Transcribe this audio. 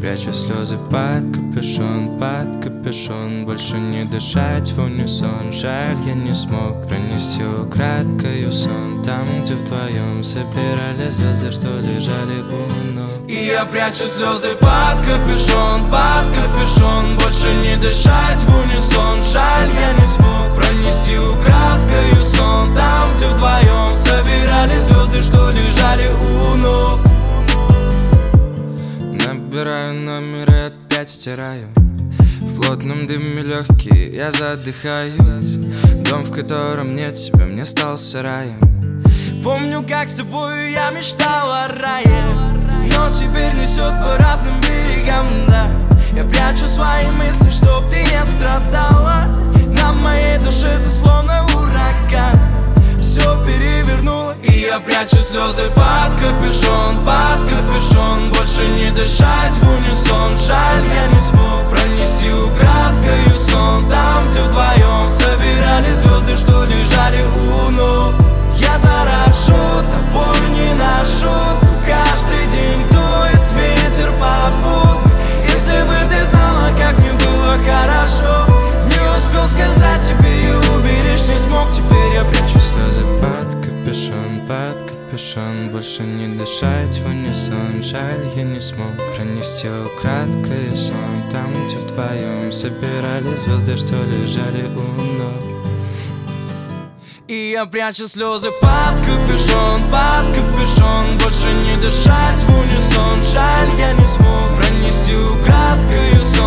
прячу слезы под капюшон. Больше не дышать в унисон. Жаль, я не смог пронести украдкою сон. Там, где вдвоем собирали звезды, что лежали у ног. И я прячу слезы под капюшон. Больше не дышать в унисон. Жаль, я не смог пронести украдкою сон. Там, где вдвоем собирали звезды, что лежали у ног. Набираю номер и опять стираю. В плотном дыме легкие, я задыхаюсь. Дом, в котором нет тебя, мне стал сараем. Помню, как с тобой я мечтал о рае, но теперь несет по разным берегам, да. Я прячу свои мысли, чтоб ты не страдала. На моей душе ты словно ураган, все перевернуло. И я прячу слезы под капюшон. Больше не дышать в унисон. Жаль, я не смог пронести украдкою сон. Там, где вдвоем собирали звезды, что лежали у ног. Я дорожу тобой не на шутку. Каждый день дует ветер попутный. Если бы ты знала, как мне было хорошо. Не успел сказать тебе и уберечь не смог. Теперь я прячу слезы под капюшон. Больше не дышать в унисон. Жаль, я не смог пронести украдкою сон. Там, где вдвоем собирали звезды, что лежали у ног. И я прячу слезы под капюшон. Больше не дышать в унисон. Жаль, я не смог пронести украдкою сон.